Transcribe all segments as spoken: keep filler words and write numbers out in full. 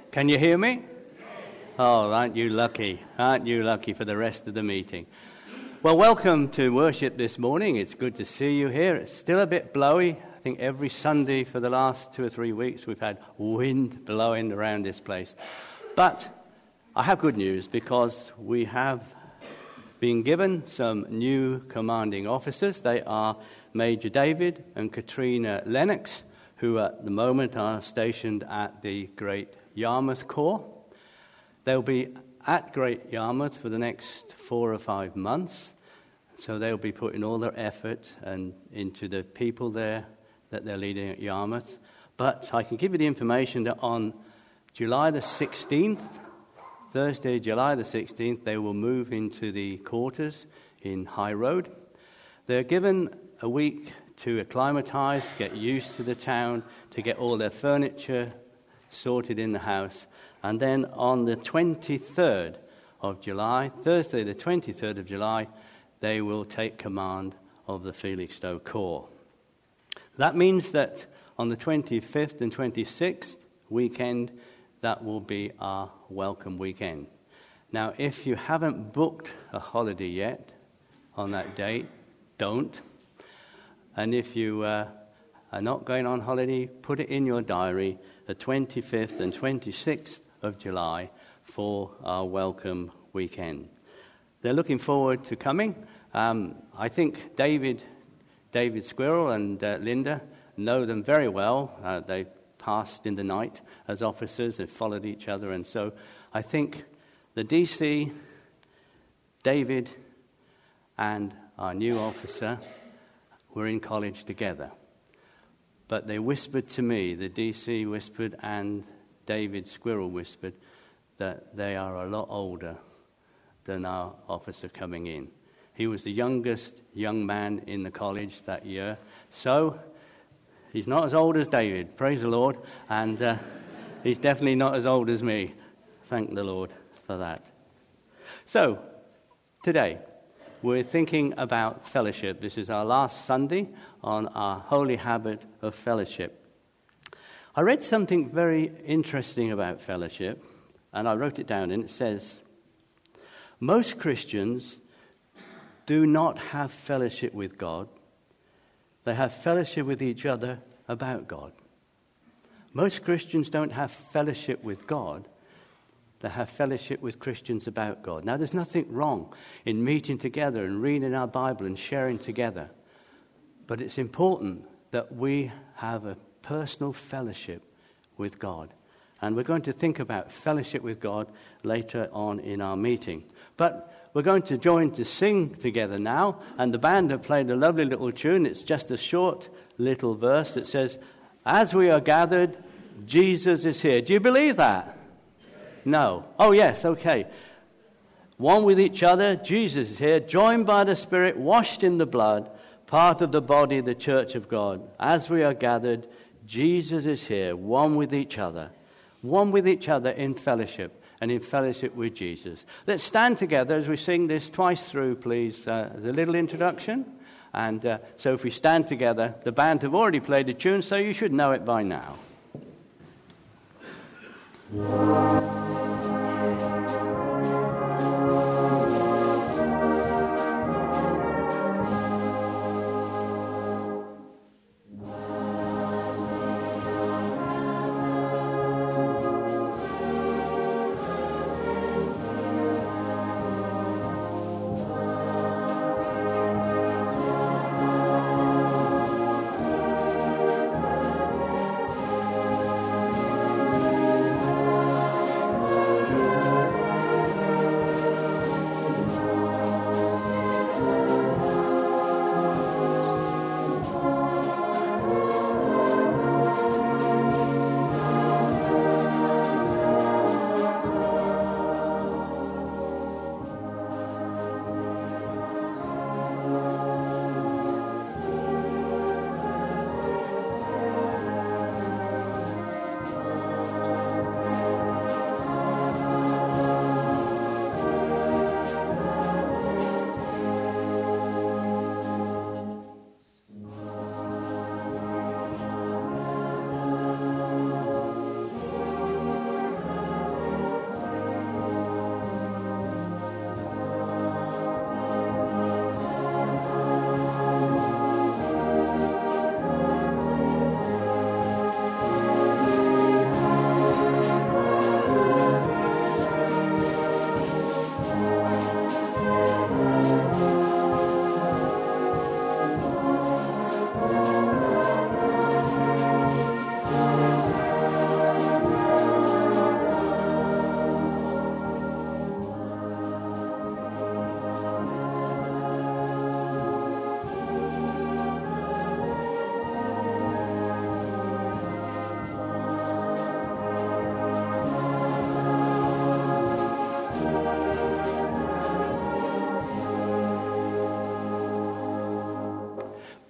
Can you hear me? Oh, aren't you lucky? Aren't you lucky for the rest of the meeting? Well, welcome to worship this morning. It's good to see you here. It's still a bit blowy. I think every Sunday for the last two or three weeks we've had wind blowing around this place. But I have good news because we have been given some new commanding officers. They are Major David and Katrina Lennox, who at the moment are stationed at the Great Yarmouth Corps. They'll be at Great Yarmouth for the next four or five months, so they'll be putting all their effort and into the people there that they're leading at Yarmouth. But I can give you the information that on July the sixteenth, Thursday, July the sixteenth, they will move into the quarters in High Road. They're given a week to acclimatise, get used to the town, to get all their furniture sorted in the house. And then on the twenty-third of July, Thursday the twenty-third of July, they will take command of the Felixstowe Corps. That means that on the twenty-fifth and twenty-sixth weekend, that will be our welcome weekend. Now, if you haven't booked a holiday yet on that date, don't. And if you uh, are not going on holiday, put it in your diary, the twenty-fifth and twenty-sixth of July for our welcome weekend. They're looking forward to coming. Um, I think David, David Squirrel and uh, Linda know them very well. Uh, they've passed in the night as officers. They've followed each other. And so I think the D C, David, and our new officer were in college together. But they whispered to me, the D C whispered and David Squirrel whispered, that they are a lot older than our officer coming in. He was the youngest young man in the college that year. So he's not as old as David, praise the Lord. And uh, he's definitely not as old as me. Thank the Lord for that. So today, we're thinking about fellowship. This is our last Sunday on our holy habit of fellowship. I read something very interesting about fellowship, and I wrote it down, and it says, most Christians do not have fellowship with God. They have fellowship with each other about God. Most Christians don't have fellowship with God. They have fellowship with Christians about God. Now, there's nothing wrong in meeting together and reading our Bible and sharing together. But it's important that we have a personal fellowship with God. And we're going to think about fellowship with God later on in our meeting. But we're going to join to sing together now. And the band have played a lovely little tune. It's just a short little verse that says, as we are gathered, Jesus is here. Do you believe that? No. Oh, yes, okay. One with each other, Jesus is here, joined by the Spirit, washed in the blood, part of the body, the church of God. As we are gathered, Jesus is here, one with each other. One with each other in fellowship, and in fellowship with Jesus. Let's stand together as we sing this twice through, please. Uh, the little introduction. And uh, so if we stand together, the band have already played the tune, so you should know it by now.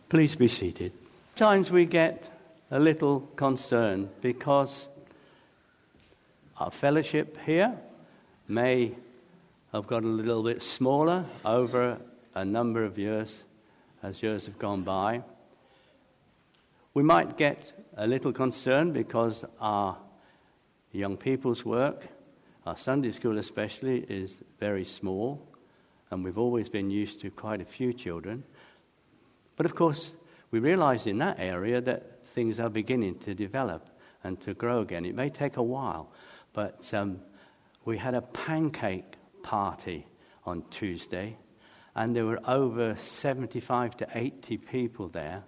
Please be seated. Sometimes we get a little concerned because our fellowship here may have got a little bit smaller over a number of years as years have gone by. We might get a little concerned because our young people's work, our Sunday school especially, is very small, and we've always been used to quite a few children. But of course, we realize in that area that things are beginning to develop and to grow again. It may take a while, but um, we had a pancake party on Tuesday, and there were over seventy-five to eighty people there,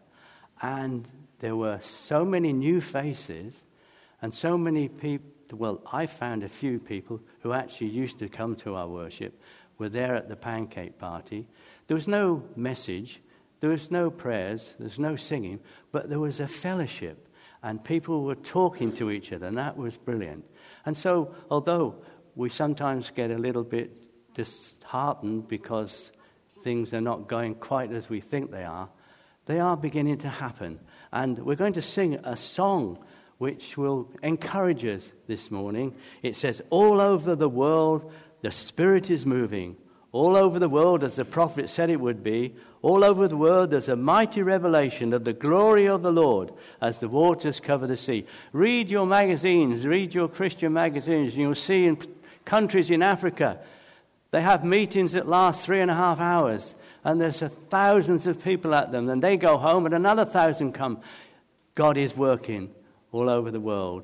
and there were so many new faces and so many people. Well, I found a few people who actually used to come to our worship were there at the pancake party. There was no message, there was no prayers, there was no singing, but there was a fellowship, and people were talking to each other, and that was brilliant. And so, although we sometimes get a little bit disheartened because things are not going quite as we think they are, they are beginning to happen. And we're going to sing a song which will encourage us this morning. It says, all over the world, the Spirit is moving. All over the world, as the prophet said it would be, all over the world there's a mighty revelation of the glory of the Lord as the waters cover the sea. Read your magazines, read your Christian magazines, and you'll see in countries in Africa, they have meetings that last three and a half hours, and there's thousands of people at them, and they go home and another thousand come. God is working all over the world.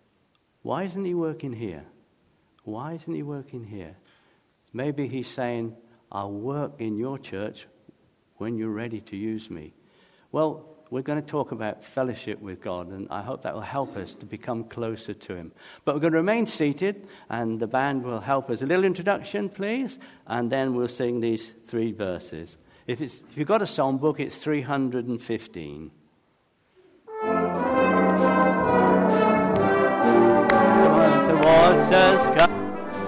Why isn't he working here? Why isn't he working here? Maybe he's saying, I'll work in your church when you're ready to use me. Well, we're going to talk about fellowship with God, and I hope that will help us to become closer to him. But we're going to remain seated, and the band will help us. A little introduction, please, and then we'll sing these three verses. If, it's, if you've got a songbook, it's three hundred fifteen. The waters come.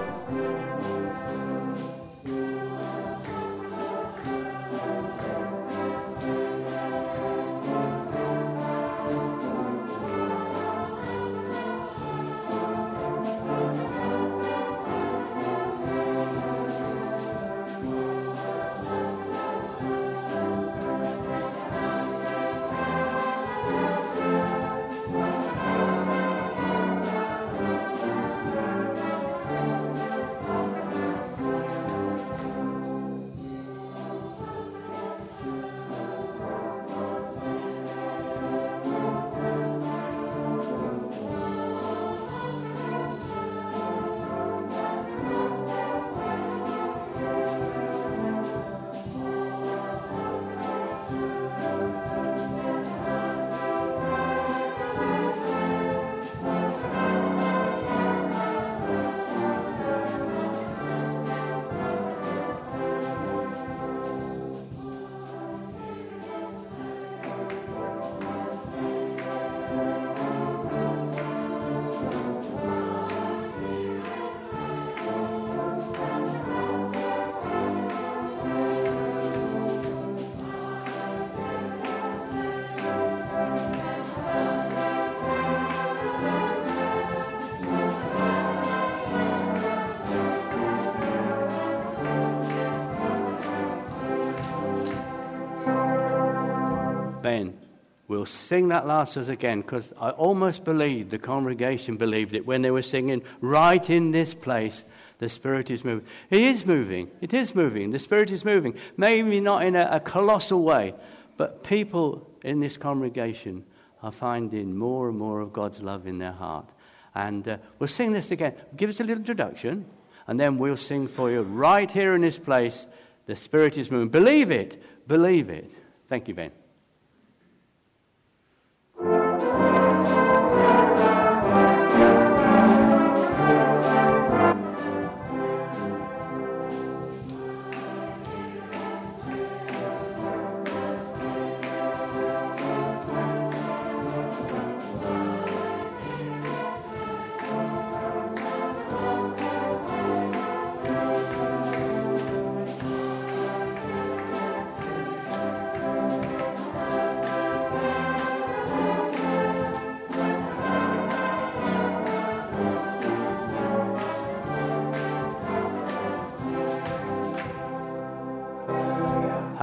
Ben, we'll sing that last verse again, because I almost believe the congregation believed it when they were singing, right in this place, the Spirit is moving. He is moving. It is moving. The Spirit is moving. Maybe not in a, a colossal way, but people in this congregation are finding more and more of God's love in their heart. And uh, we'll sing this again. Give us a little introduction, and then we'll sing for you right here in this place, the Spirit is moving. Believe it. Believe it. Thank you, Ben.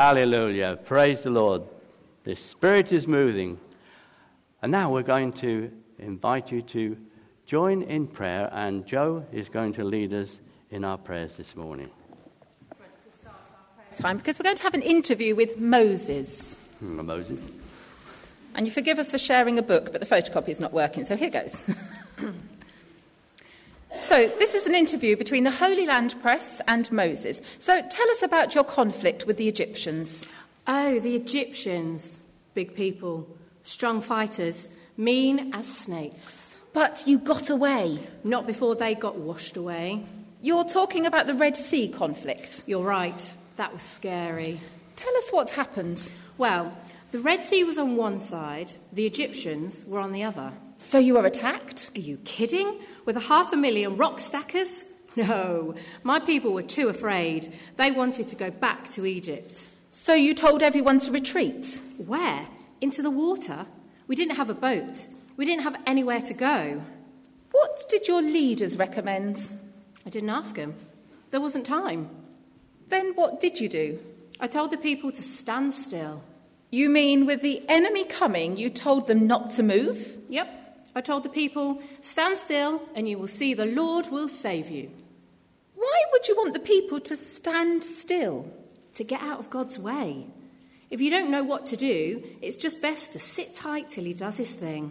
Hallelujah. Praise the Lord. The Spirit is moving. And now we're going to invite you to join in prayer, and Joe is going to lead us in our prayers this morning. Time because we're going to have an interview with Moses. Hmm, Moses. And you forgive us for sharing a book, but the photocopy is not working, so here goes. So this is an interview between the Holy Land Press and Moses. So tell us about your conflict with the Egyptians. Oh, the Egyptians. Big people, strong fighters, mean as snakes. But you got away. Not before they got washed away. You're talking about the Red Sea conflict. You're right. That was scary. Tell us what happened. Well, the Red Sea was on one side, the Egyptians were on the other. So you were attacked? Are you kidding? With a half a million rock stackers? No, my people were too afraid. They wanted to go back to Egypt. So you told everyone to retreat? Where? Into the water? We didn't have a boat. We didn't have anywhere to go. What did your leaders recommend? I didn't ask them. There wasn't time. Then what did you do? I told the people to stand still. You mean with the enemy coming, you told them not to move? Yep. I told the people, stand still and you will see the Lord will save you. Why would you want the people to stand still? To get out of God's way. If you don't know what to do, it's just best to sit tight till he does his thing.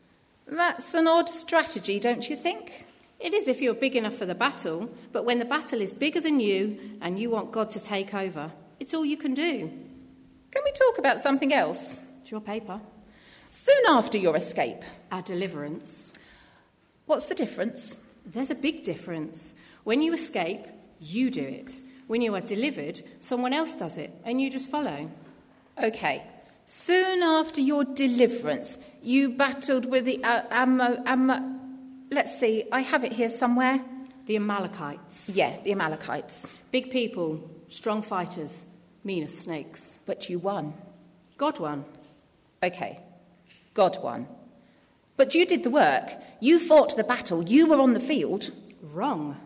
That's an odd strategy, don't you think? It is if you're big enough for the battle, but when the battle is bigger than you and you want God to take over, it's all you can do. Can we talk about something else? It's your paper. Soon after your escape. Our deliverance. What's the difference? There's a big difference. When you escape, you do it. When you are delivered, someone else does it, and you just follow. OK. Soon after your deliverance, you battled with the... Uh, Am- Am- let's see, I have it here somewhere. The Amalekites. Yeah, the Amalekites. Big people, strong fighters, mean as snakes. But you won. God won. OK. God won. But you did the work. You fought the battle. You were on the field. Wrong.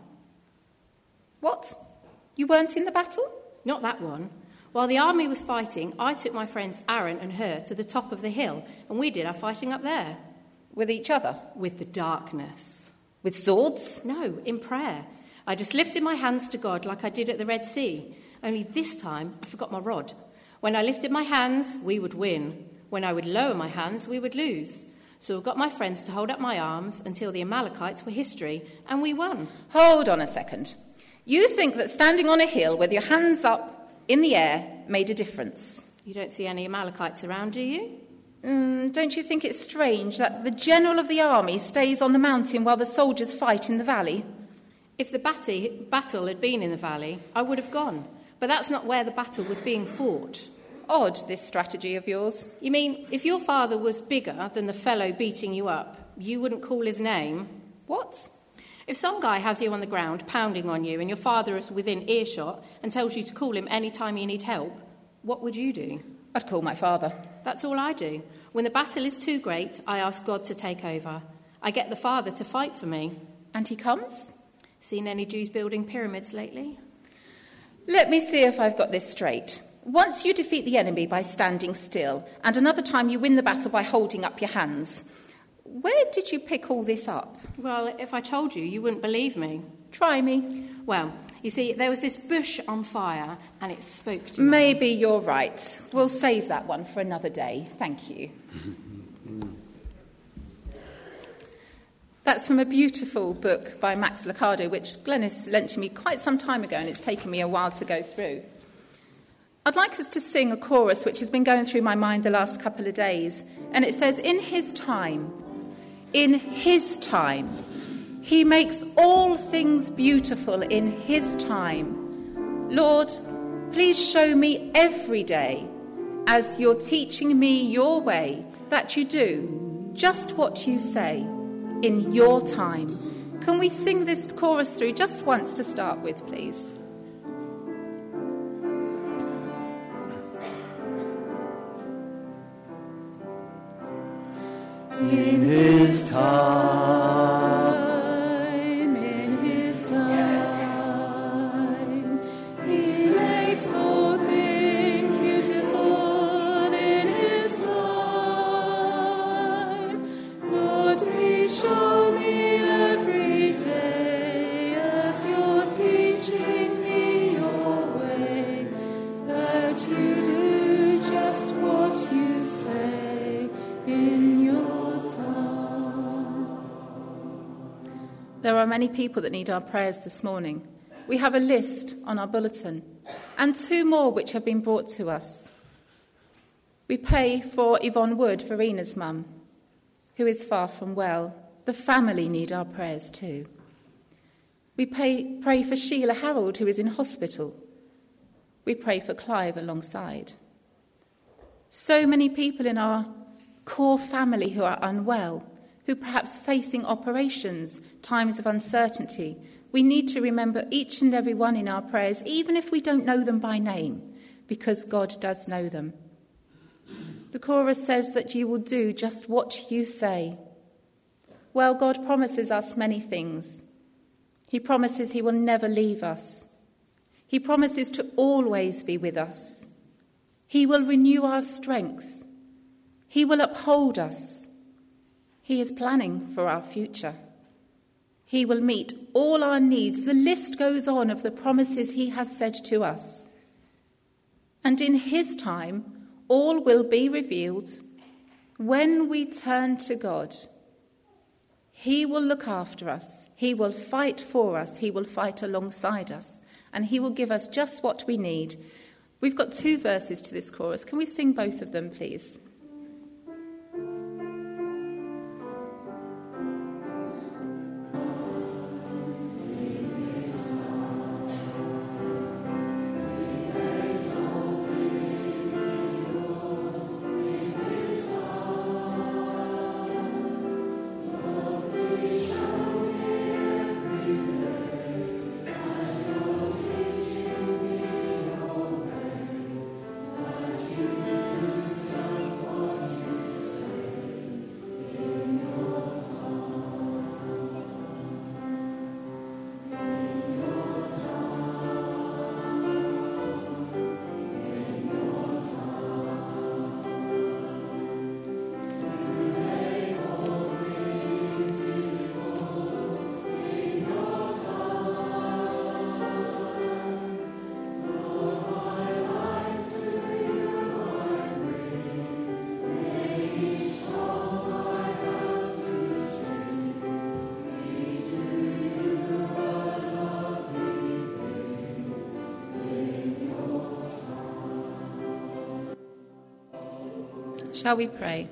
What? You weren't in the battle? Not that one. While the army was fighting, I took my friends Aaron and Hur to the top of the hill, and we did our fighting up there. With each other? With the darkness. With swords? No, in prayer. I just lifted my hands to God like I did at the Red Sea. Only this time, I forgot my rod. When I lifted my hands, we would win. When I would lower my hands, we would lose. So I got my friends to hold up my arms until the Amalekites were history, and we won. Hold on a second. You think that standing on a hill with your hands up in the air made a difference? You don't see any Amalekites around, do you? Mm, don't you think it's strange that the general of the army stays on the mountain while the soldiers fight in the valley? If the bat- battle had been in the valley, I would have gone. But that's not where the battle was being fought. Odd, this strategy of yours. You mean, if your father was bigger than the fellow beating you up, you wouldn't call his name? What? If some guy has you on the ground pounding on you and your father is within earshot and tells you to call him any time you need help, what would you do? I'd call my father. That's all I do. When the battle is too great, I ask God to take over. I get the Father to fight for me. And he comes? Seen any Jews building pyramids lately? Let me see if I've got this straight. Once you defeat the enemy by standing still, and another time you win the battle by holding up your hands. Where did you pick all this up? Well, if I told you, you wouldn't believe me. Try me. Well, you see, there was this bush on fire, and it spoke to me. Maybe you're right. We'll save that one for another day. Thank you. That's from a beautiful book by Max Lucado, which Glenys lent to me quite some time ago, and it's taken me a while to go through. I'd like us to sing a chorus which has been going through my mind the last couple of days, and it says, in his time, in his time, he makes all things beautiful in his time. Lord, please show me every day, as you're teaching me your way, that you do just what you say in your time. Can we sing this chorus through just once to start with, please? In his time. He makes all things There are many people that need our prayers this morning. We have a list on our bulletin, and two more which have been brought to us. We pray for Yvonne Wood, Verena's mum, who is far from well. The family need our prayers too. We pray, pray for Sheila Harold, who is in hospital. We pray for Clive alongside. So many people in our core family who are unwell, who perhaps facing operations, times of uncertainty. We need to remember each and every one in our prayers, even if we don't know them by name, because God does know them. The chorus says that you will do just what you say. Well, God promises us many things. He promises he will never leave us. He promises to always be with us. He will renew our strength. He will uphold us. He is planning for our future. He will meet all our needs. The list goes on of the promises he has said to us. And in his time, all will be revealed when we turn to God. He will look after us. He will fight for us. He will fight alongside us. And he will give us just what we need. We've got two verses to this chorus. Can we sing both of them, please? Shall we pray?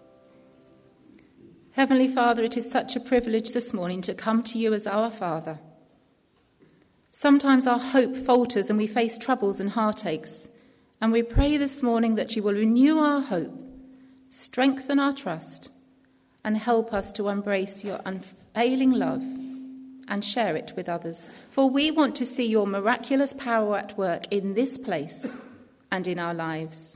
Heavenly Father, it is such a privilege this morning to come to you as our Father. Sometimes our hope falters and we face troubles and heartaches, and we pray this morning that you will renew our hope, strengthen our trust, and help us to embrace your unfailing love and share it with others. For we want to see your miraculous power at work in this place and in our lives.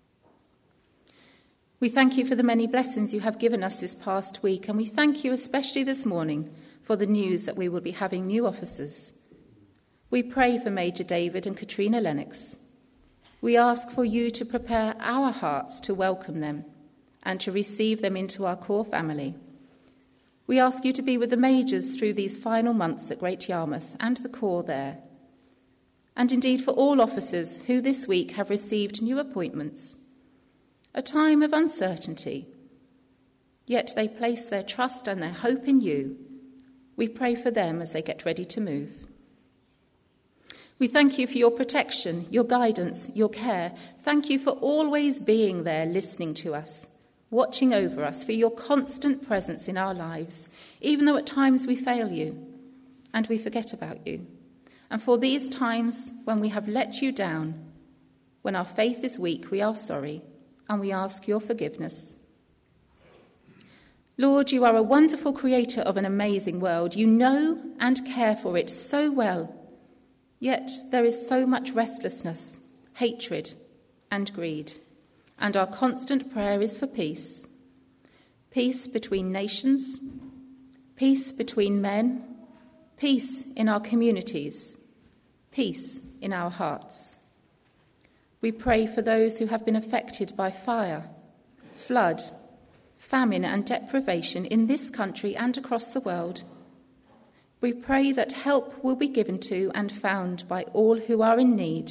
We thank you for the many blessings you have given us this past week, and we thank you especially this morning for the news that we will be having new officers. We pray for Major David and Katrina Lennox. We ask for you to prepare our hearts to welcome them and to receive them into our core family. We ask you to be with the Majors through these final months at Great Yarmouth and the Corps there. And indeed for all officers who this week have received new appointments. A time of uncertainty, yet they place their trust and their hope in you. We pray for them as they get ready to move. We thank you for your protection, your guidance, your care. Thank you for always being there, listening to us, watching over us, for your constant presence in our lives, even though at times we fail you and we forget about you. And for these times when we have let you down, when our faith is weak, we are sorry. And we ask your forgiveness. Lord, you are a wonderful creator of an amazing world. You know and care for it so well. Yet there is so much restlessness, hatred, and greed. And our constant prayer is for peace. Peace between nations, peace between men, peace in our communities, peace in our hearts. We pray for those who have been affected by fire, flood, famine and deprivation in this country and across the world. We pray that help will be given to and found by all who are in need.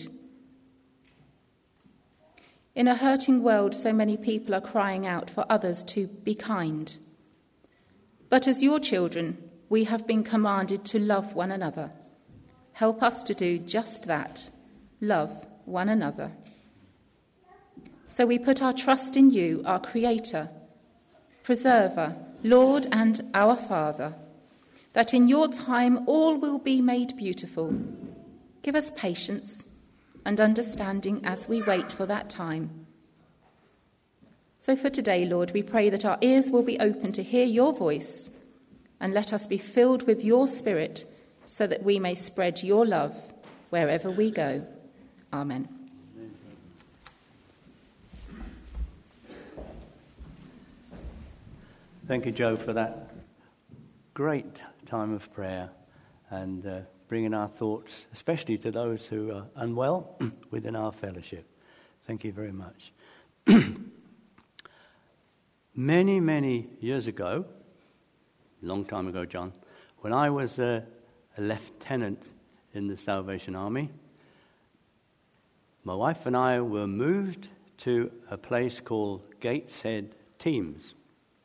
In a hurting world, so many people are crying out for others to be kind. But as your children, we have been commanded to love one another. Help us to do just that, love one another. So we put our trust in you, our Creator, Preserver, Lord and our Father, that in your time all will be made beautiful. Give us patience and understanding as we wait for that time. So for today, Lord, we pray that our ears will be open to hear your voice, and let us be filled with your Spirit so that we may spread your love wherever we go. Amen. Thank you, Joe, for that great time of prayer and uh, bringing our thoughts, especially to those who are unwell, within our fellowship. Thank you very much. Many, many years ago, a long time ago, John, when I was a, a lieutenant in the Salvation Army, my wife and I were moved to a place called Gateshead Teams.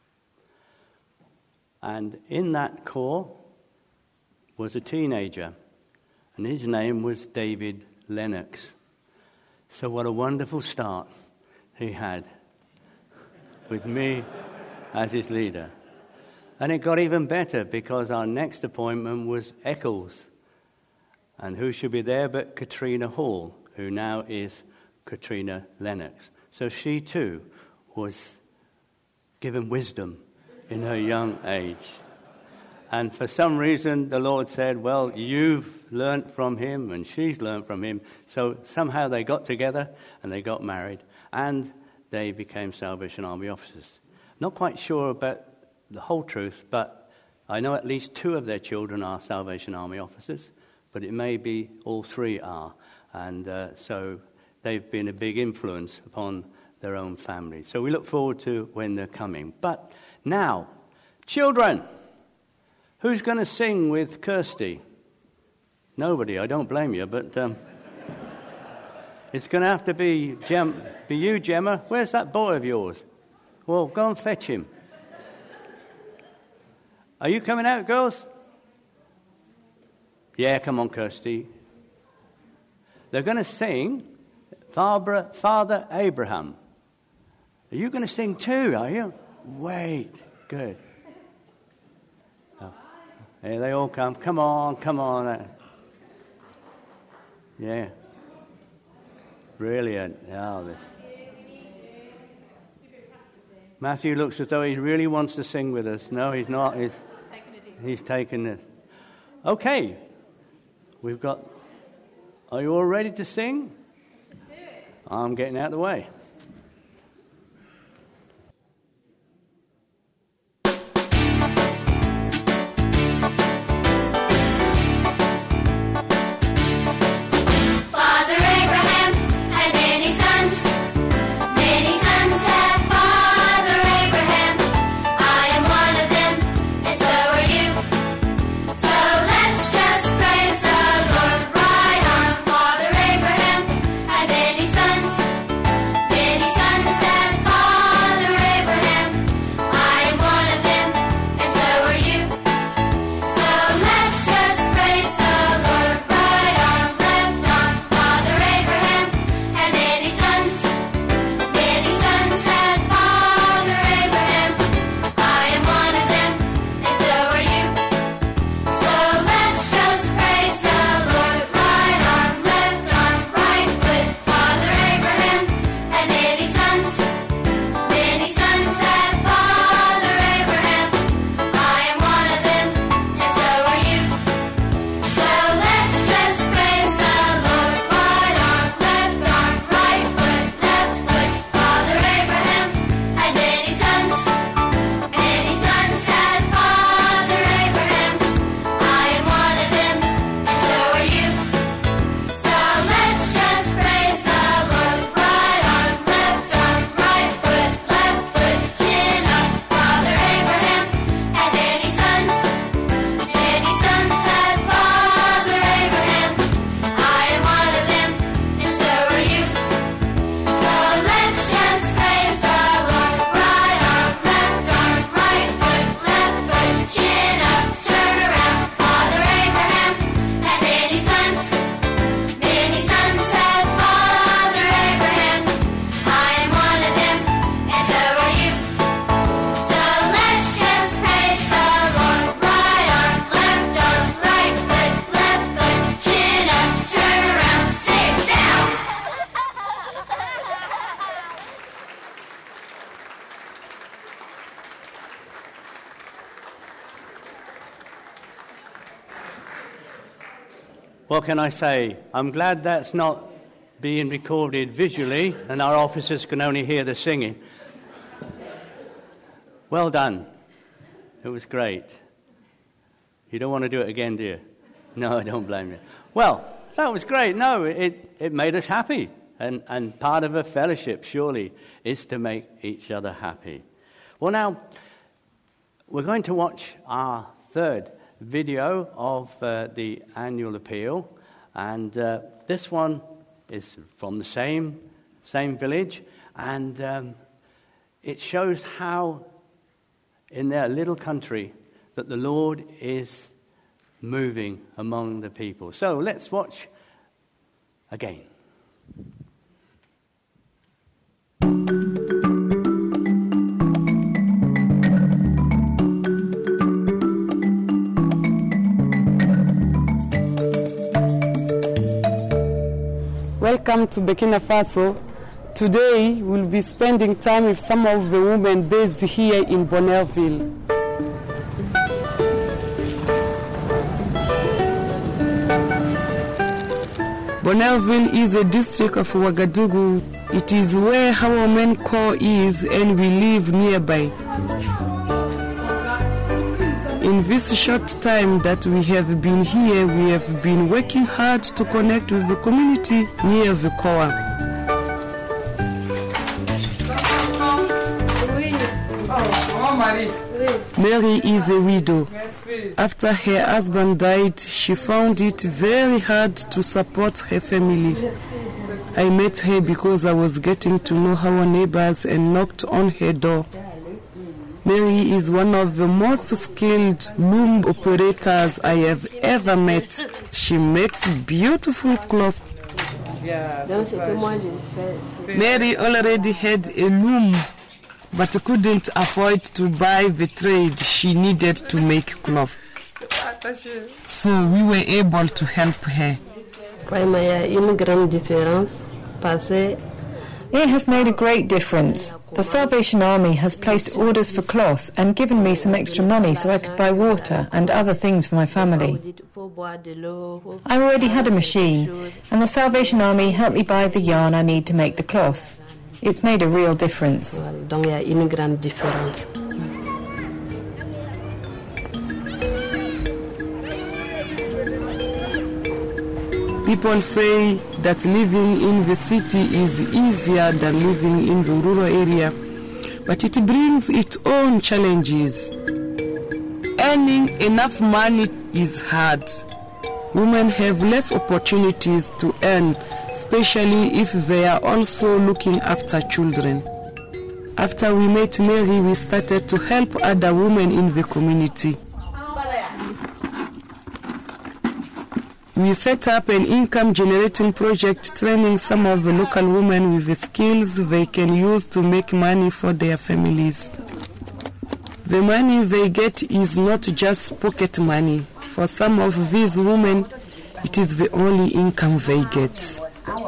And in that corps was a teenager, and his name was David Lennox. So what a wonderful start he had with me as his leader. And it got even better because our next appointment was Eccles. And who should be there but Katrina Hall, who now is Katrina Lennox. So she too was given wisdom in her young age. And for some reason, the Lord said, well, you've learnt from him and she's learnt from him. So somehow they got together and they got married and they became Salvation Army officers. Not quite sure about the whole truth, but I know at least two of their children are Salvation Army officers, but it may be all three are. And uh, so they've been a big influence upon their own families. So we look forward to when they're coming. But now, children, who's going to sing with Kirsty? Nobody, I don't blame you, but um, it's going to have to be, Gem- be you, Gemma. Where's that boy of yours? Well, go and fetch him. Are you coming out, girls? Yeah, come on, Kirsty. They're going to sing Father, Father Abraham. Are you going to sing too, are you? Wait, good. Oh. Here they all come. Come on, come on. Yeah. Brilliant. Oh, this. Matthew looks as though he really wants to sing with us. No, he's not. He's, he's taken it. Okay. We've got... Are you all ready to sing? I'm getting out of the way. Father Abraham had many sons. what can I say? I'm glad that's not being recorded visually and our officers can only hear the singing. Well done. It was great. You don't want to do it again, do you? No, I don't blame you. Well, that was great. No, it, it made us happy. And, and part of a fellowship, surely, is to make each other happy. Well, now, we're going to watch our third video of uh, the annual appeal. And uh, this one is from the same, same village. And um, it shows how, in their little country, that the Lord is moving among the people. So let's watch again. Welcome to Burkina Faso. Today we'll be spending time with some of the women based here in Bonneville. Bonneville is a district of Ouagadougou. It is where our main core is, and we live nearby. In this short time that we have been here, we have been working hard to connect with the community near the core. Mary is a widow. After her husband died, she found it very hard to support her family. I met her because I was getting to know our neighbors and knocked on her door. Mary is one of the most skilled loom operators I have ever met. She makes beautiful cloth. Mary already had a loom, but couldn't afford to buy the trade she needed to make cloth. So we were able to help her. It has made a great difference. The Salvation Army has placed orders for cloth and given me some extra money so I could buy water and other things for my family. I already had a machine, and the Salvation Army helped me buy the yarn I need to make the cloth. It's made a real difference. People say that living in the city is easier than living in the rural area, but it brings its own challenges. Earning enough money is hard. Women have less opportunities to earn, especially if they are also looking after children. After we met Mary, we started to help other women in the community. We set up an income-generating project training some of the local women with the skills they can use to make money for their families. The money they get is not just pocket money. For some of these women, it is the only income they get.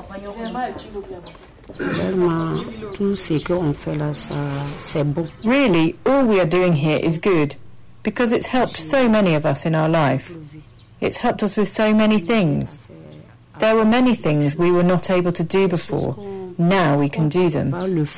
Really, all we are doing here is good, because it's helped so many of us in our life. It's helped us with so many things. There were many things we were not able to do before. Now we can do them.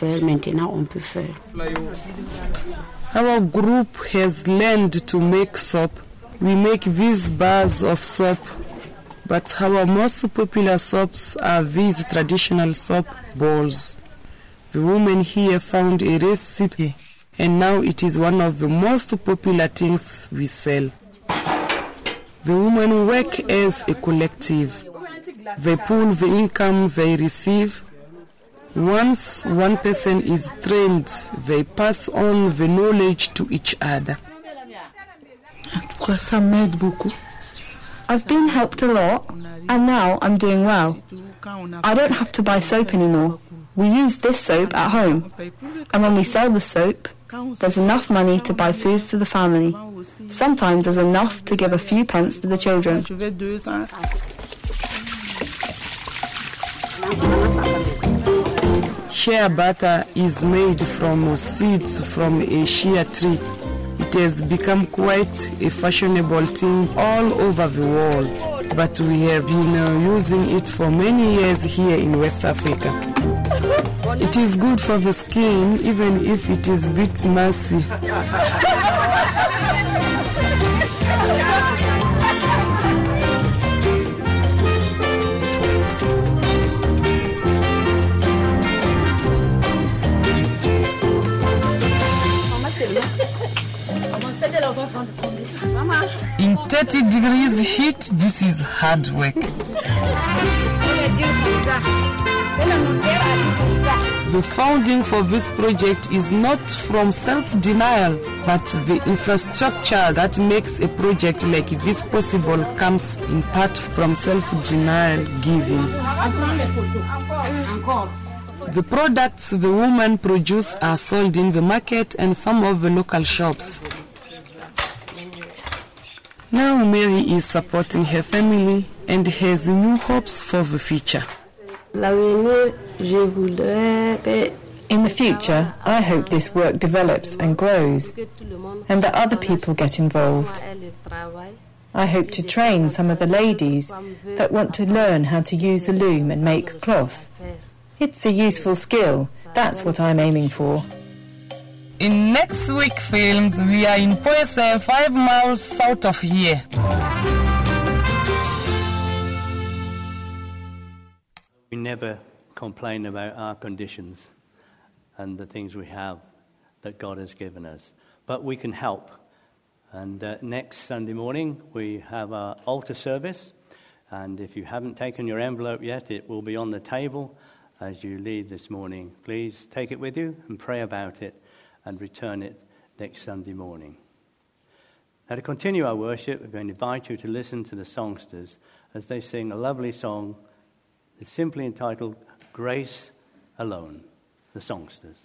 Our group has learned to make soap. We make these bars of soap, but our most popular soaps are these traditional soap balls. The women here found a recipe, and now it is one of the most popular things we sell. The women work as a collective. They pool the income they receive. Once one person is trained, they pass on the knowledge to each other. I've been helped a lot, and now I'm doing well. I don't have to buy soap anymore. We use this soap at home, and when we sell the soap, there's enough money to buy food for the family. Sometimes there's enough to give a few pence to the children. Shea butter is made from seeds from a shea tree. It has become quite a fashionable thing all over the world. but we have been uh, using it for many years here in West Africa. It is good for the skin, even if it is a bit messy. In thirty degrees heat, this is hard work. The funding for this project is not from self-denial, but the infrastructure that makes a project like this possible comes in part from self-denial giving. The products the women produce are sold in the market and some of the local shops. Now Mary is supporting her family and has new hopes for the future. In the future, I hope this work develops and grows, and that other people get involved. I hope to train some of the ladies that want to learn how to use the loom and make cloth. It's a useful skill. That's what I'm aiming for. In next week films, we are in Poese, five miles south of here. We never complain about our conditions and the things we have that God has given us, but we can help. And uh, next Sunday morning we have our altar service, and if you haven't taken your envelope yet, it will be on the table as you leave this morning. Please take it with you and pray about it and return it next Sunday morning. Now, to continue our worship, we're going to invite you to listen to the songsters as they sing a lovely song. It's simply entitled Grace Alone. The songsters.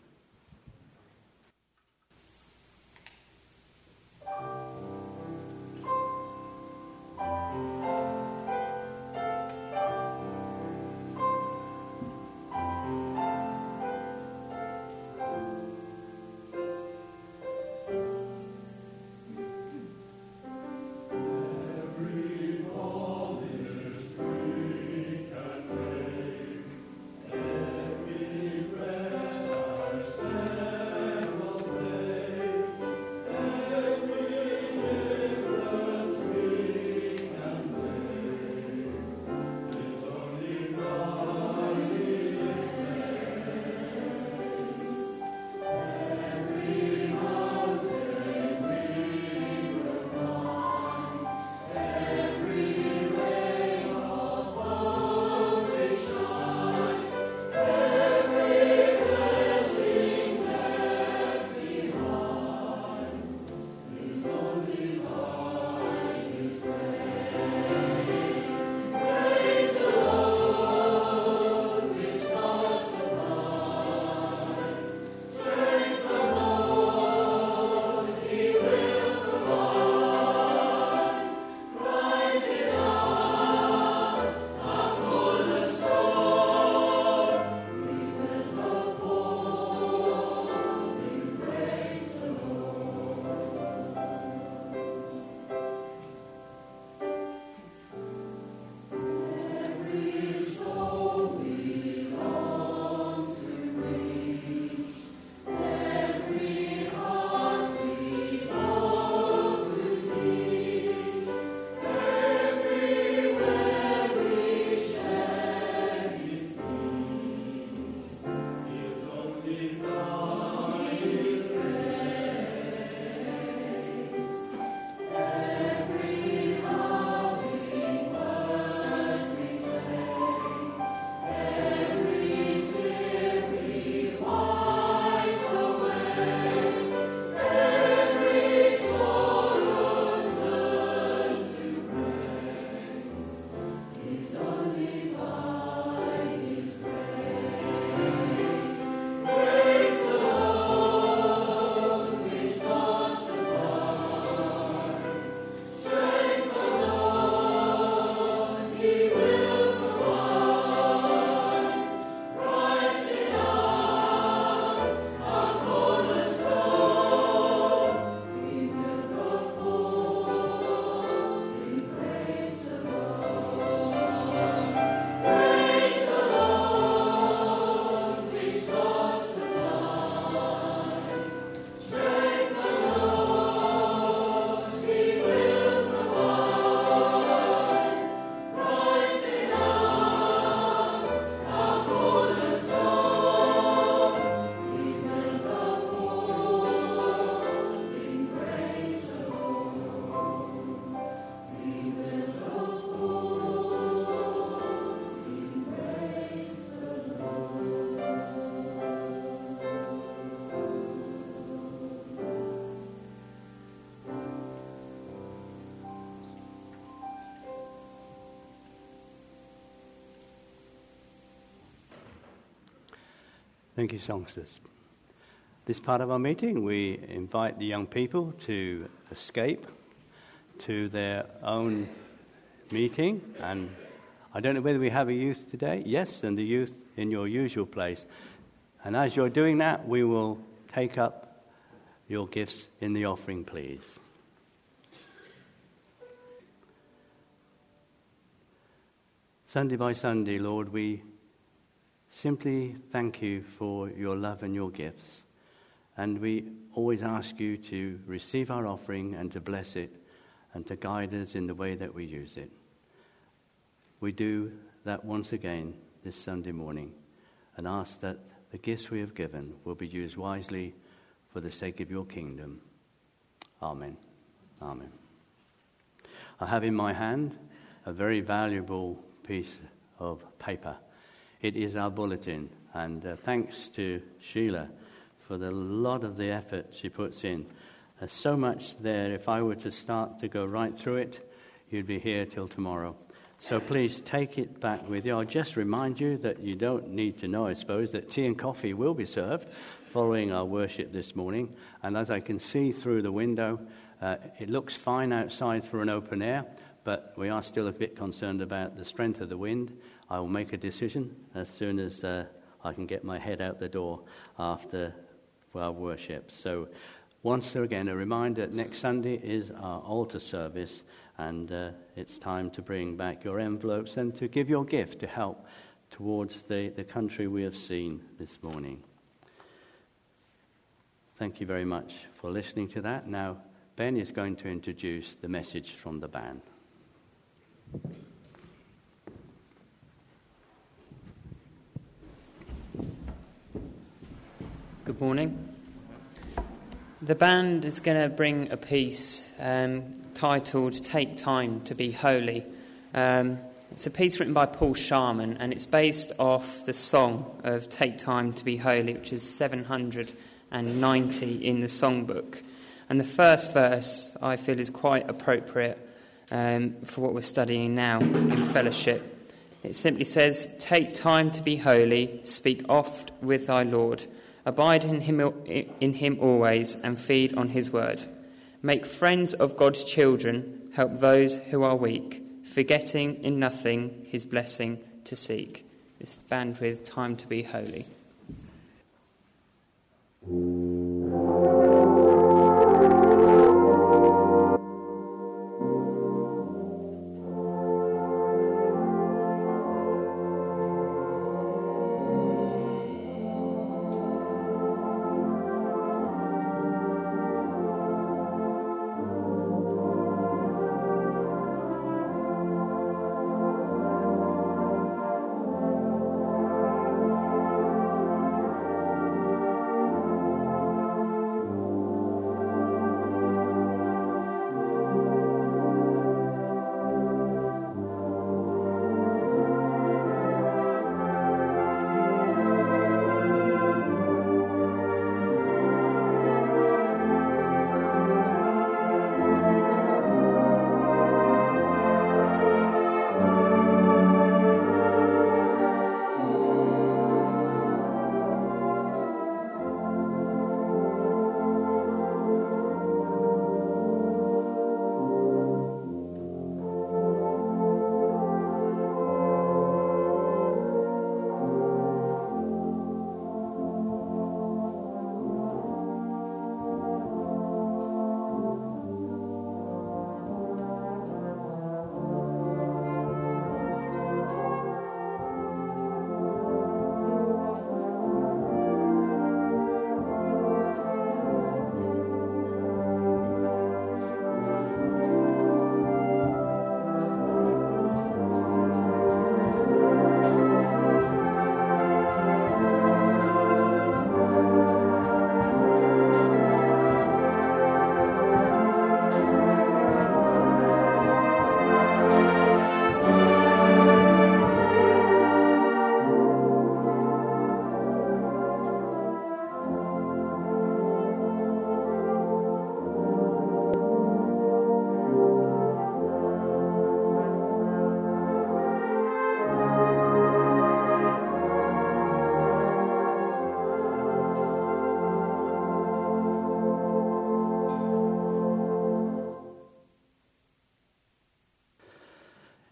Thank you, songsters. This part of our meeting, we invite the young people to escape to their own meeting. And I don't know whether we have a youth today. Yes, and the youth in your usual place. And as you're doing that, we will take up your gifts in the offering, please. Sunday by Sunday, Lord, we simply thank you for your love and your gifts. And we always ask you to receive our offering and to bless it and to guide us in the way that we use it. We do that once again this Sunday morning and ask that the gifts we have given will be used wisely for the sake of your kingdom. Amen. Amen. I have in my hand a very valuable piece of paper. It is our bulletin, and uh, thanks to Sheila for the lot of the effort she puts in. There's so much there. If I were to start to go right through it, you'd be here till tomorrow. So please take it back with you. I'll just remind you that you don't need to know, I suppose, that tea and coffee will be served following our worship this morning. And as I can see through the window, uh, it looks fine outside for an open air, but we are still a bit concerned about the strength of the wind. I will make a decision as soon as uh, I can get my head out the door after our worship. So once again, a reminder, next Sunday is our altar service, and uh, it's time to bring back your envelopes and to give your gift to help towards the, the country we have seen this morning. Thank you very much for listening to that. Now, Ben is going to introduce the message from the band. Good morning. The band is going to bring a piece um, titled Take Time to Be Holy. Um, it's a piece written by Paul Sharman, and it's based off the song of Take Time to Be Holy, which is seven hundred ninety in the songbook. And the first verse, I feel, is quite appropriate um, for what we're studying now in fellowship. It simply says, "Take time to be holy, speak oft with thy Lord. Abide in him, in him always, and feed on his word. Make friends of God's children, help those who are weak, forgetting in nothing his blessing to seek." This band with Time to Be Holy.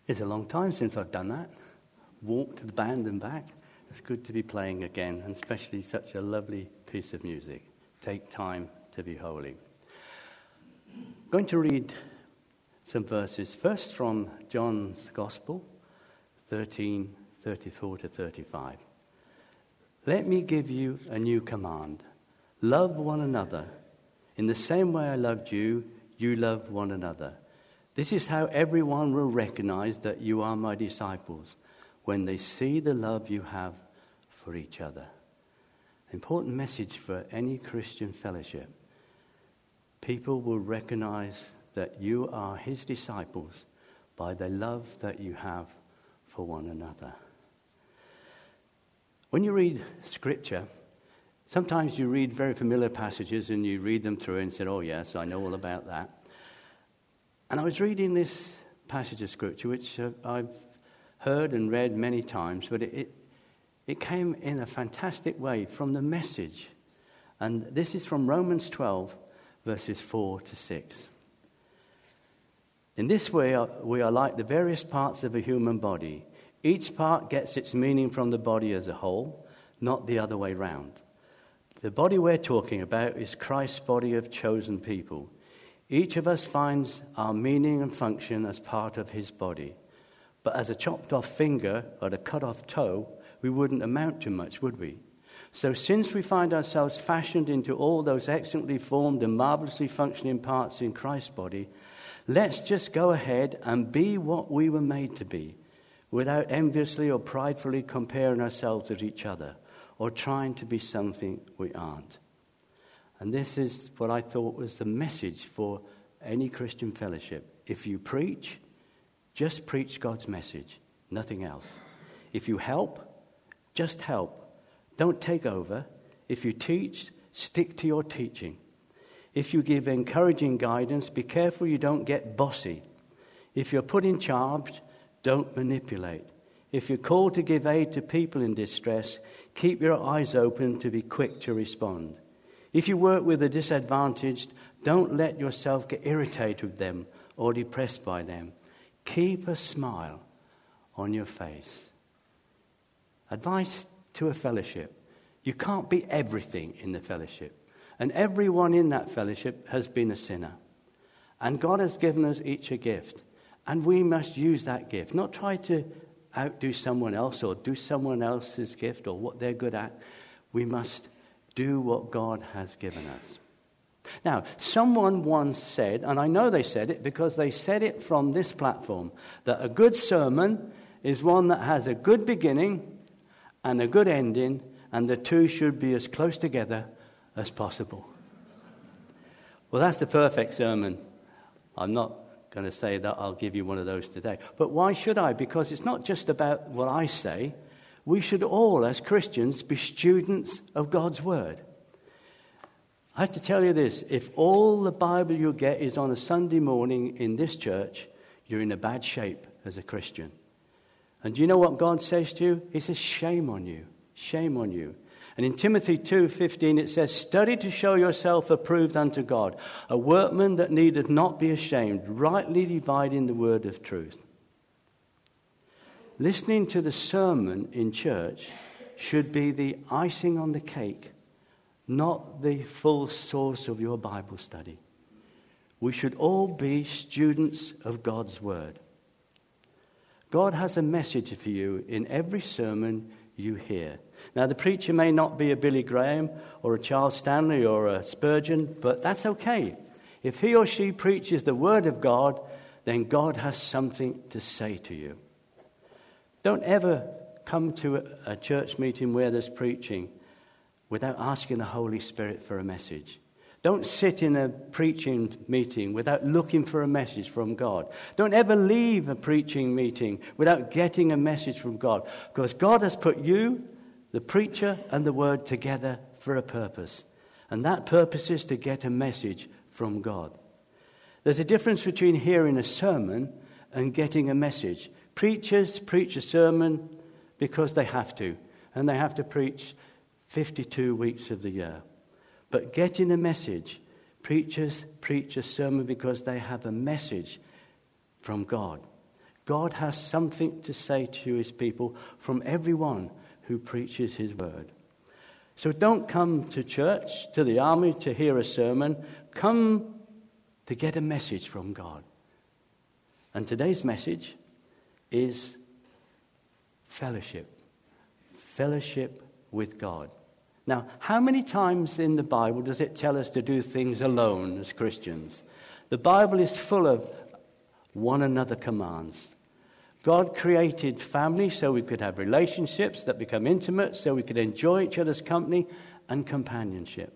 It's a long time since I've done that. Walked to the band and back. It's good to be playing again, and especially such a lovely piece of music. Take time to be holy. I'm going to read some verses, first from John's Gospel, thirteen, thirty-four to thirty-five. Let me give you a new command. Love one another. In the same way I loved you, you love one another. This is how everyone will recognize that you are my disciples, when they see the love you have for each other. Important message for any Christian fellowship. People will recognize that you are his disciples by the love that you have for one another. When you read Scripture, sometimes you read very familiar passages and you read them through and say, oh yes, I know all about that. And I was reading this passage of Scripture, which uh, I've heard and read many times, but it, it it came in a fantastic way from the Message. And this is from Romans twelve, verses four to six. In this way, we are like the various parts of a human body. Each part gets its meaning from the body as a whole, not the other way round. The body we're talking about is Christ's body of chosen people. Each of us finds our meaning and function as part of his body. But as a chopped off finger or a cut off toe, we wouldn't amount to much, would we? So since we find ourselves fashioned into all those excellently formed and marvelously functioning parts in Christ's body, let's just go ahead and be what we were made to be, without enviously or pridefully comparing ourselves with each other or trying to be something we aren't. And this is what I thought was the message for any Christian fellowship. If you preach, just preach God's message, nothing else. If you help, just help. Don't take over. If you teach, stick to your teaching. If you give encouraging guidance, be careful you don't get bossy. If you're put in charge, don't manipulate. If you're called to give aid to people in distress, keep your eyes open to be quick to respond. If you work with the disadvantaged, don't let yourself get irritated with them or depressed by them. Keep a smile on your face. Advice to a fellowship. You can't be everything in the fellowship. And everyone in that fellowship has been a sinner. And God has given us each a gift. And we must use that gift. Not try to outdo someone else or do someone else's gift or what they're good at. We must do what God has given us. Now, someone once said, and I know they said it because they said it from this platform, that a good sermon is one that has a good beginning and a good ending, and the two should be as close together as possible. Well, that's the perfect sermon. I'm not going to say that I'll give you one of those today. But why should I? Because it's not just about what I say. We should all, as Christians, be students of God's Word. I have to tell you this. If all the Bible you get is on a Sunday morning in this church, you're in a bad shape as a Christian. And do you know what God says to you? He says, shame on you. Shame on you. And in Timothy two fifteen it says, study to show yourself approved unto God, a workman that needeth not be ashamed, rightly dividing the word of truth. Listening to the sermon in church should be the icing on the cake, not the full source of your Bible study. We should all be students of God's Word. God has a message for you in every sermon you hear. Now, the preacher may not be a Billy Graham or a Charles Stanley or a Spurgeon, but that's okay. If he or she preaches the Word of God, then God has something to say to you. Don't ever come to a church meeting where there's preaching without asking the Holy Spirit for a message. Don't sit in a preaching meeting without looking for a message from God. Don't ever leave a preaching meeting without getting a message from God. Because God has put you, the preacher, and the Word together for a purpose. And that purpose is to get a message from God. There's a difference between hearing a sermon and getting a message. Preachers preach a sermon because they have to. And they have to preach fifty-two weeks of the year. But getting a message, preachers preach a sermon because they have a message from God. God has something to say to his people from everyone who preaches his word. So don't come to church, to the army, to hear a sermon. Come to get a message from God. And today's message is fellowship. Fellowship with God. Now, how many times in the Bible does it tell us to do things alone as Christians? The Bible is full of one another commands. God created family so we could have relationships that become intimate, so we could enjoy each other's company and companionship.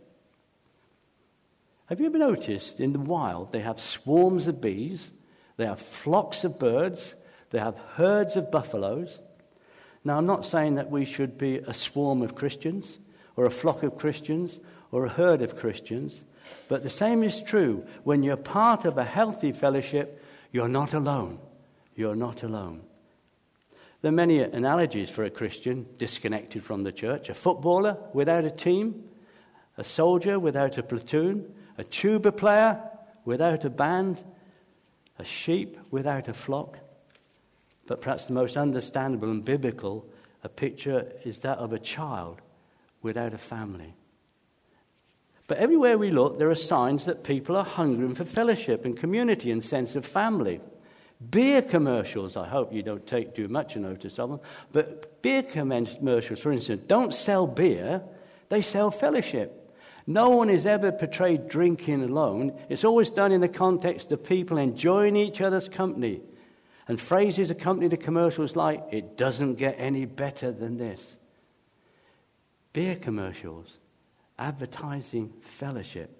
Have you ever noticed in the wild they have swarms of bees, they have flocks of birds, they have herds of buffaloes? Now, I'm not saying that we should be a swarm of Christians or a flock of Christians or a herd of Christians, but the same is true when you're part of a healthy fellowship. You're not alone. You're not alone. There are many analogies for a Christian disconnected from the church. A footballer without a team, a soldier without a platoon, a tuba player without a band, a sheep without a flock. But perhaps the most understandable and biblical a picture is that of a child without a family. But everywhere we look, there are signs that people are hungering for fellowship and community and sense of family. Beer commercials, I hope you don't take too much notice of them, but beer commercials, for instance, don't sell beer, they sell fellowship. No one is ever portrayed drinking alone. It's always done in the context of people enjoying each other's company. And phrases accompany the commercials like, it doesn't get any better than this. Beer commercials, advertising fellowship.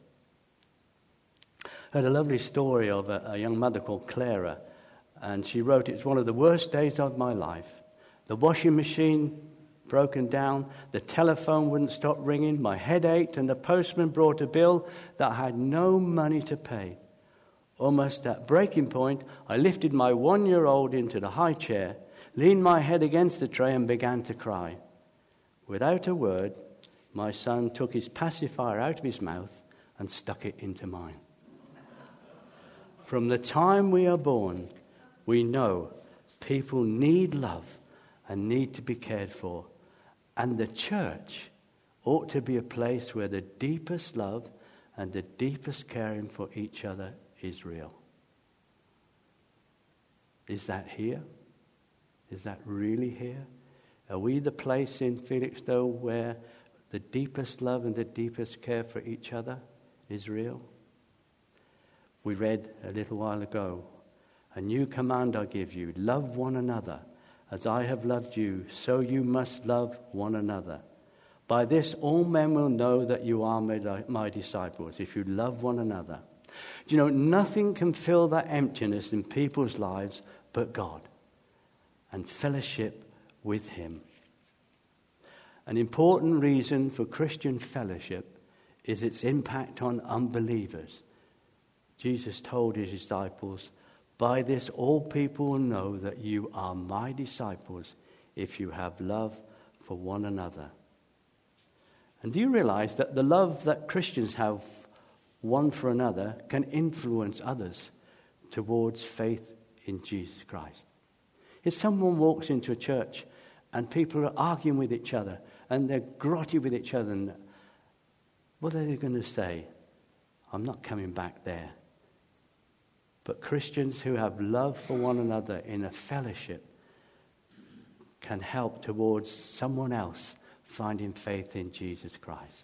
I heard a lovely story of a, a young mother called Clara, and she wrote, it's one of the worst days of my life. The washing machine broken down, the telephone wouldn't stop ringing, my head ached, and the postman brought a bill that I had no money to pay. Almost at breaking point, I lifted my one-year-old into the high chair, leaned my head against the tray and began to cry. Without a word, my son took his pacifier out of his mouth and stuck it into mine. From the time we are born, we know people need love and need to be cared for. And the church ought to be a place where the deepest love and the deepest caring for each other is real. Is that here? Is that really here? Are we the place in Felixstowe where the deepest love and the deepest care for each other is real? We read a little while ago, a new command I give you, love one another. As I have loved you, so you must love one another. By this all men will know that you are my disciples, if you love one another. Do you know, nothing can fill that emptiness in people's lives but God and fellowship with him. An important reason for Christian fellowship is its impact on unbelievers. Jesus told his disciples, by this all people will know that you are my disciples if you have love for one another. And do you realize that the love that Christians have one for another can influence others towards faith in Jesus Christ? If someone walks into a church and people are arguing with each other and they're grotty with each other, and what are they going to say? I'm not coming back there. But Christians who have love for one another in a fellowship can help towards someone else finding faith in Jesus Christ.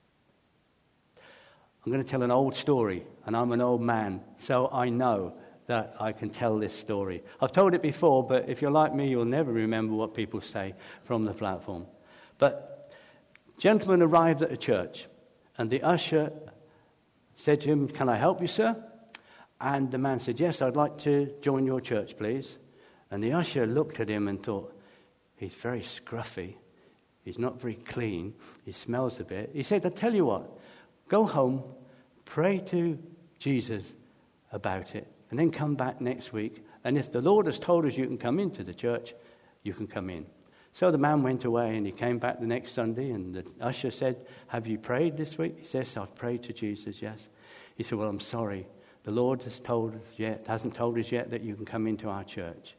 I'm going to tell an old story, and I'm an old man, so I know that I can tell this story. I've told it before, but if you're like me, you'll never remember what people say from the platform. But a gentleman arrived at a church, and the usher said to him, "Can I help you, sir?" And the man said, "Yes, I'd like to join your church, please." And the usher looked at him and thought, he's very scruffy, he's not very clean, he smells a bit. He said, "I'll tell you what, go home, pray to Jesus about it, and then come back next week. And if the Lord has told us you can come into the church, you can come in." So the man went away, and he came back the next Sunday, and the usher said, "Have you prayed this week?" He says, "I've prayed to Jesus, yes." He said, "Well, I'm sorry. The Lord has told us yet, hasn't told us yet that you can come into our church."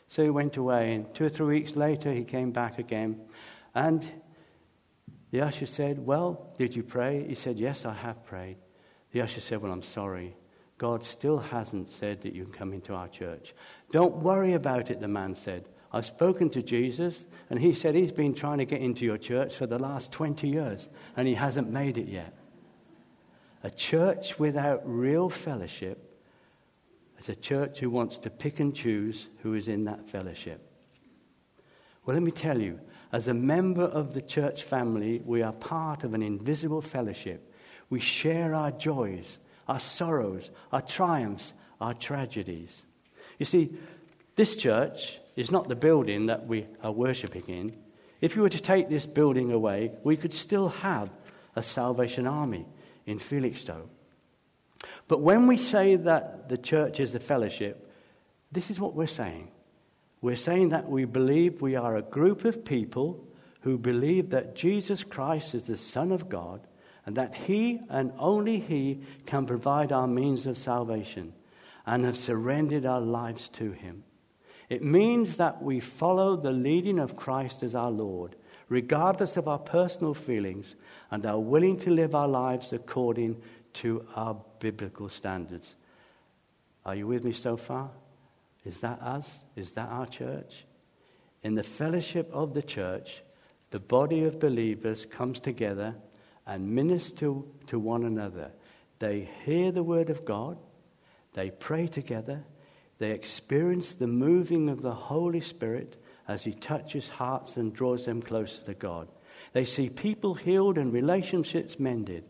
So he went away, and two or three weeks later he came back again. And the usher said, well, did you pray? He said, yes, I have prayed. The usher said, well, I'm sorry. God still hasn't said that you can come into our church. Don't worry about it, the man said. I've spoken to Jesus, and he said he's been trying to get into your church for the last twenty years, and he hasn't made it yet. A church without real fellowship is a church who wants to pick and choose who is in that fellowship. Well, let me tell you, as a member of the church family, we are part of an invisible fellowship. We share our joys, our sorrows, our triumphs, our tragedies. You see, this church is not the building that we are worshipping in. If you were to take this building away, we could still have a Salvation Army in Felixstowe. But when we say that the church is a fellowship, this is what we're saying. We're saying that we believe we are a group of people who believe that Jesus Christ is the Son of God, and that he and only he can provide our means of salvation, and have surrendered our lives to him. It means that we follow the leading of Christ as our Lord, regardless of our personal feelings, and are willing to live our lives according to our biblical standards. Are you with me so far? Is that us? Is that our church? In the fellowship of the church, the body of believers comes together and minister to one another. They hear the word of God, they pray together, they experience the moving of the Holy Spirit as he touches hearts and draws them closer to God. They see people healed and relationships mended.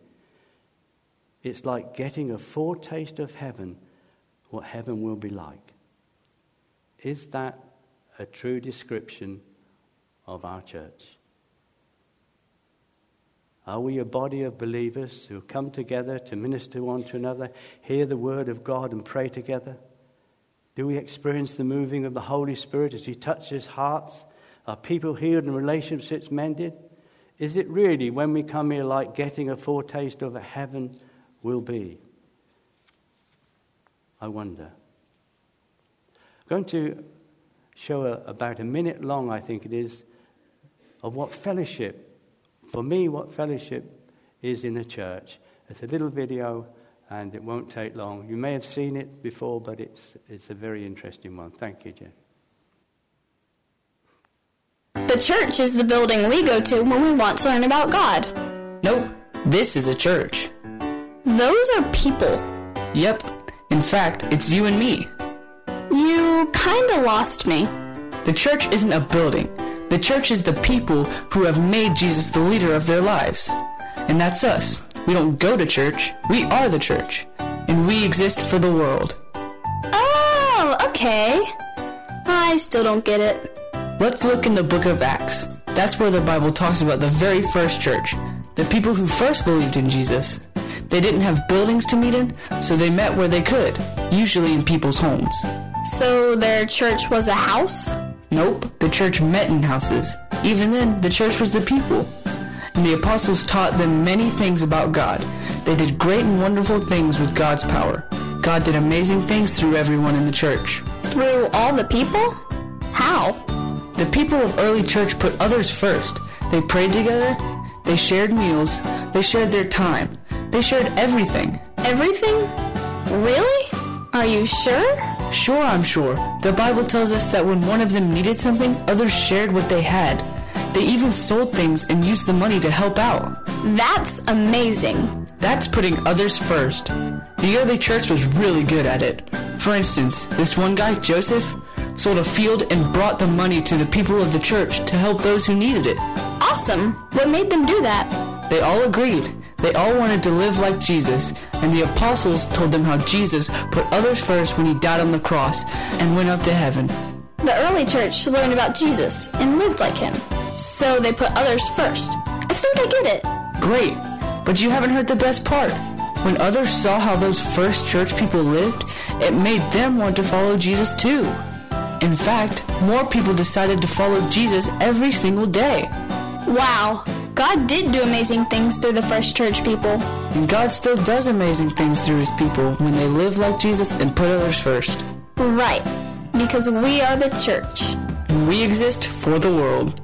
It's like getting a foretaste of heaven, what heaven will be like. Is that a true description of our church? Are we a body of believers who come together to minister one to another, hear the word of God and pray together? Do we experience the moving of the Holy Spirit as he touches hearts? Are people healed and relationships mended? Is it really, when we come here, like getting a foretaste of what heaven will be? I wonder. I'm going to show a, about a minute long, I think it is, of what fellowship, for me, what fellowship is in a church. It's a little video, and it won't take long. You may have seen it before, but it's it's a very interesting one. Thank you, Jen. The church is the building we go to when we want to learn about God. Nope, this is a church. Those are people. Yep, in fact, it's you and me. You kinda lost me. The church isn't a building. The church is the people who have made Jesus the leader of their lives. And that's us. We don't go to church, we are the church. And we exist for the world. Oh, okay. I still don't get it. Let's look in the book of Acts. That's where the Bible talks about the very first church, the people who first believed in Jesus. They didn't have buildings to meet in, so they met where they could, usually in people's homes. So their church was a house? Nope, the church met in houses. Even then, the church was the people. And the apostles taught them many things about God. They did great and wonderful things with God's power. God did amazing things through everyone in the church. Through all the people? How? The people of early church put others first. They prayed together, they shared meals, they shared their time, they shared everything. Everything? Really? Are you sure? Sure, I'm sure. The Bible tells us that when one of them needed something, others shared what they had. They even sold things and used the money to help out. That's amazing. That's putting others first. The early church was really good at it. For instance, this one guy, Joseph, sold a field and brought the money to the people of the church to help those who needed it. Awesome. What made them do that? They all agreed. They all wanted to live like Jesus, and the apostles told them how Jesus put others first when he died on the cross and went up to heaven. The early church learned about Jesus and lived like him, so they put others first. I think I get it. Great, but you haven't heard the best part. When others saw how those first church people lived, it made them want to follow Jesus too. In fact, more people decided to follow Jesus every single day. Wow. God did do amazing things through the first church people. And God still does amazing things through his people when they live like Jesus and put others first. Right. Because we are the church. And we exist for the world.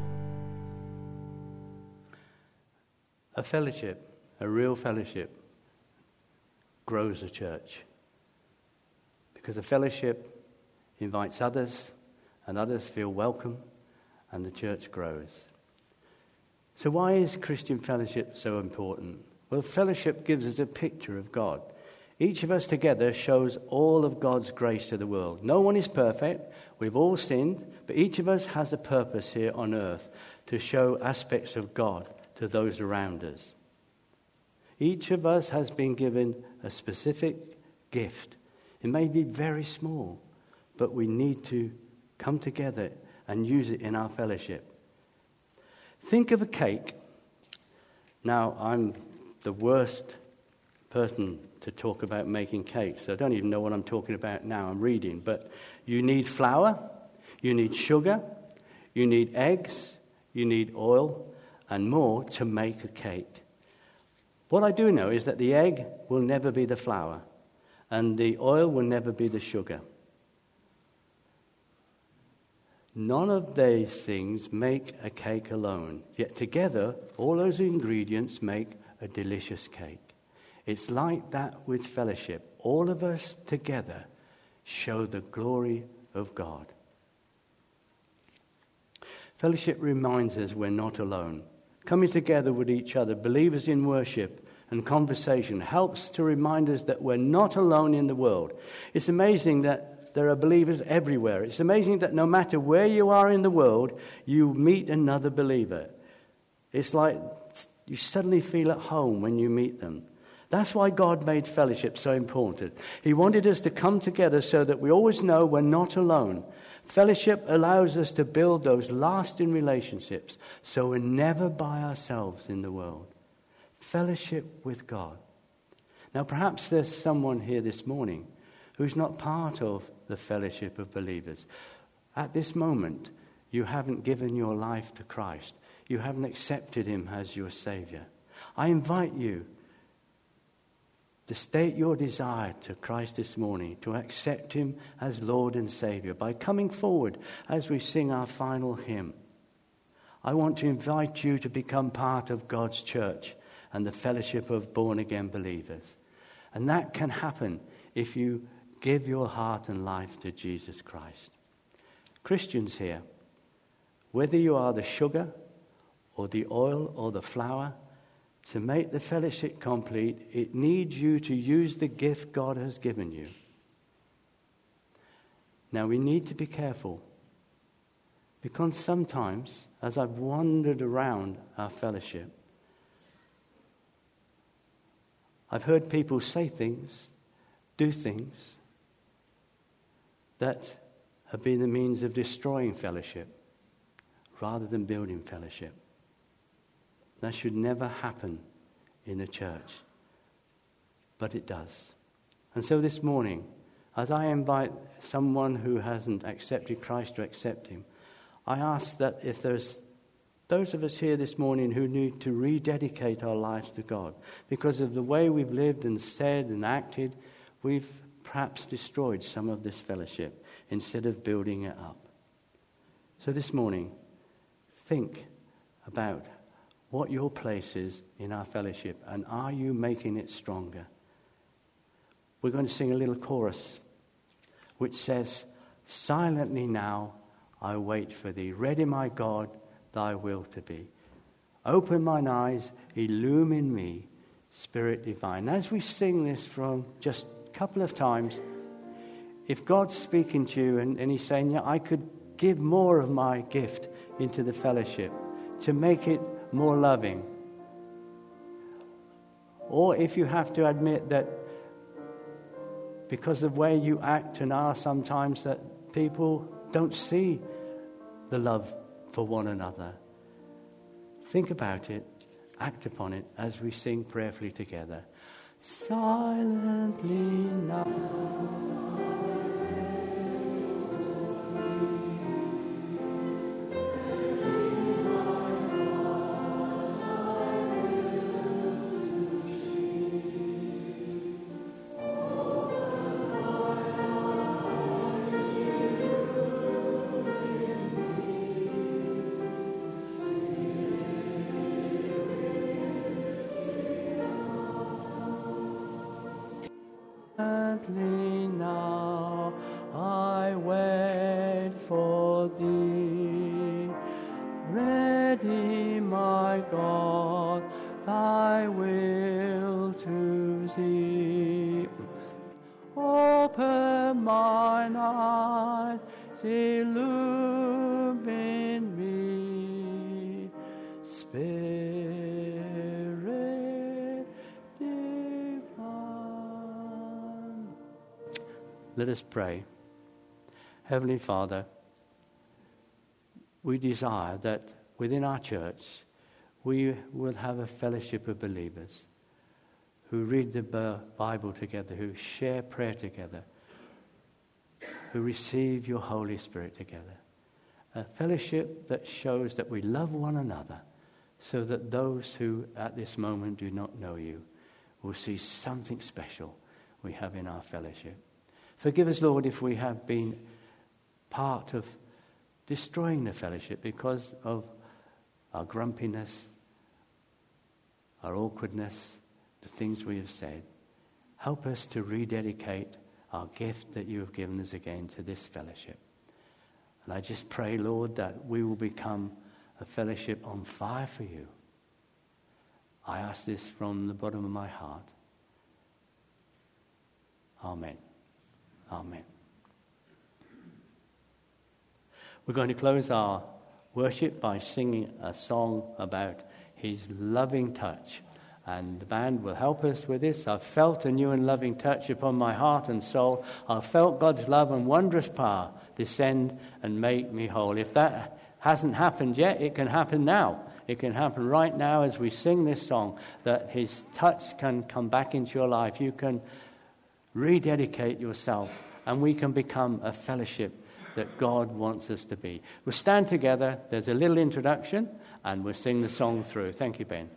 A fellowship, a real fellowship, grows a church. Because a fellowship invites others, and others feel welcome, and the church grows. So why is Christian fellowship so important? Well, fellowship gives us a picture of God. Each of us together shows all of God's grace to the world. No one is perfect. We've all sinned, but each of us has a purpose here on earth to show aspects of God to those around us. Each of us has been given a specific gift. It may be very small, but we need to come together and use it in our fellowship. Think of a cake. Now, I'm the worst person to talk about making cakes. I don't even know what I'm talking about now. I'm reading. But you need flour, you need sugar, you need eggs, you need oil, and more to make a cake. What I do know is that the egg will never be the flour, and the oil will never be the sugar. None of these things make a cake alone, yet together, all those ingredients make a delicious cake. It's like that with fellowship. All of us together show the glory of God. Fellowship reminds us we're not alone. Coming together with each other, believers in worship and conversation, helps to remind us that we're not alone in the world. It's amazing that there are believers everywhere. It's amazing that no matter where you are in the world, you meet another believer. It's like you suddenly feel at home when you meet them. That's why God made fellowship so important. He wanted us to come together so that we always know we're not alone. Fellowship allows us to build those lasting relationships so we're never by ourselves in the world. Fellowship with God. Now, perhaps there's someone here this morning who's not part of the fellowship of believers. At this moment, you haven't given your life to Christ. You haven't accepted him as your Savior. I invite you to state your desire to Christ this morning, to accept him as Lord and Savior by coming forward as we sing our final hymn. I want to invite you to become part of God's church and the fellowship of born-again believers. And that can happen if you give your heart and life to Jesus Christ. Christians here, whether you are the sugar or the oil or the flour, to make the fellowship complete, it needs you to use the gift God has given you. Now, we need to be careful, because sometimes, as I've wandered around our fellowship, I've heard people say things, do things, that have been the means of destroying fellowship rather than building fellowship. That should never happen in a church. But it does. And so this morning, as I invite someone who hasn't accepted Christ to accept him, I ask that if there's those of us here this morning who need to rededicate our lives to God, because of the way we've lived and said and acted, we've perhaps destroyed some of this fellowship instead of building it up. So this morning, think about what your place is in our fellowship, and are you making it stronger? We're going to sing a little chorus which says, "Silently now I wait for thee, ready my God, thy will to be. Open mine eyes, illumine me, Spirit divine." As we sing this from just a couple of times, if God's speaking to you and, and he's saying, yeah, I could give more of my gift into the fellowship to make it more loving. Or if you have to admit that because of the way you act and are sometimes that people don't see the love for one another, think about it, act upon it as we sing prayerfully together. Silently now. illumine me, Spirit divine. Let us pray. Heavenly Father, we desire that within our church we will have a fellowship of believers who read the Bible together, who share prayer together, who receive your Holy Spirit together. A fellowship that shows that we love one another, so that those who at this moment do not know you will see something special we have in our fellowship. Forgive us, Lord, if we have been part of destroying the fellowship because of our grumpiness, our awkwardness, the things we have said. Help us to rededicate our gift that you have given us again to this fellowship. And I just pray, Lord, that we will become a fellowship on fire for you. I ask this from the bottom of my heart. Amen. Amen. We're going to close our worship by singing a song about his loving touch. And the band will help us with this. I've felt a new and loving touch upon my heart and soul. I've felt God's love and wondrous power descend and make me whole. If that hasn't happened yet, it can happen now. It can happen right now as we sing this song, that his touch can come back into your life. You can rededicate yourself, and we can become a fellowship that God wants us to be. We'll stand together. There's a little introduction, and we'll sing the song through. Thank you, Ben.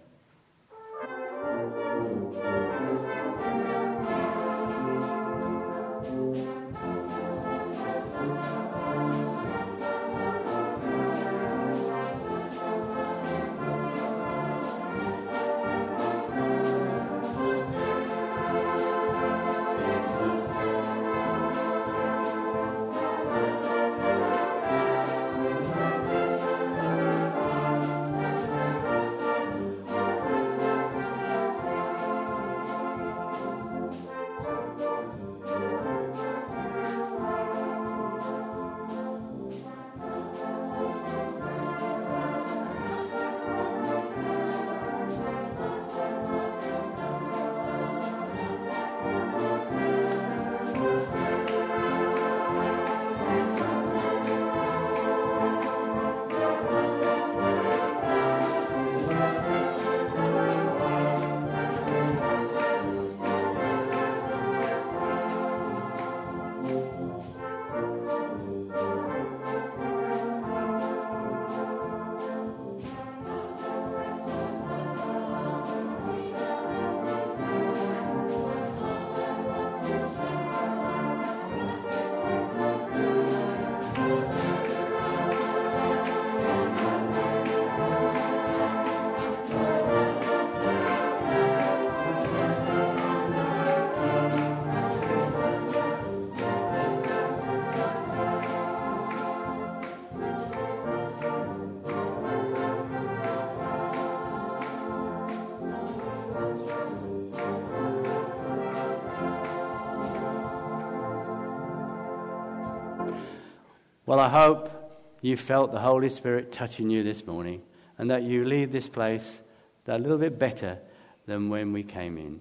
Well, I hope you felt the Holy Spirit touching you this morning, and that you leave this place a little bit better than when we came in.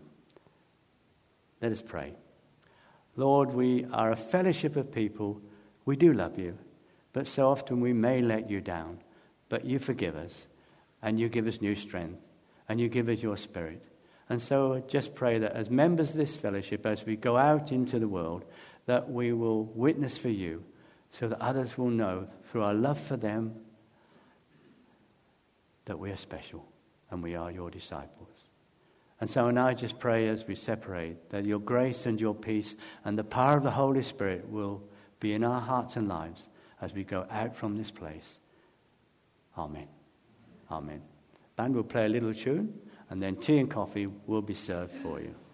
Let us pray. Lord, we are a fellowship of people. We do love you, but so often we may let you down. But you forgive us, and you give us new strength, and you give us your Spirit. And so just pray that as members of this fellowship, as we go out into the world, that we will witness for you, so that others will know through our love for them that we are special and we are your disciples. And so now I just pray as we separate that your grace and your peace and the power of the Holy Spirit will be in our hearts and lives as we go out from this place. Amen. Amen. Band will play a little tune, and then tea and coffee will be served for you.